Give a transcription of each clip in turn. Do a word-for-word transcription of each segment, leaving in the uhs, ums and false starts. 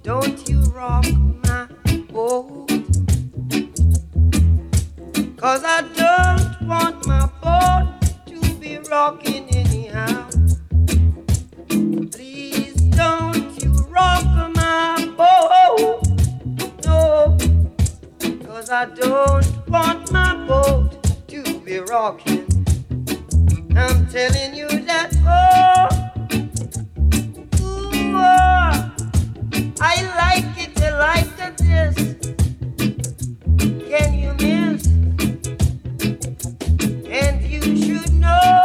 don't you rock my boat. 'Cause I don't want my boat to be rocking anyhow. Please don't you rock my boat, no. 'Cause I don't want my boat to be rocking. I'm telling you that, oh, ooh, oh, I like it, I like it, this. Can you miss? And you should know,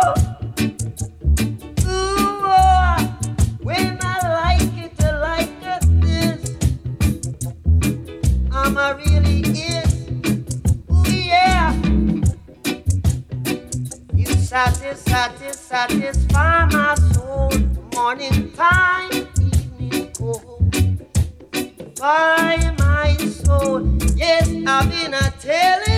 ooh, oh, when I like it, I like it, this. I'm a really is, ooh, yeah. You satis, satis, satisfy my soul. Morning time, evening cold. By my soul, yes, I've been a telling.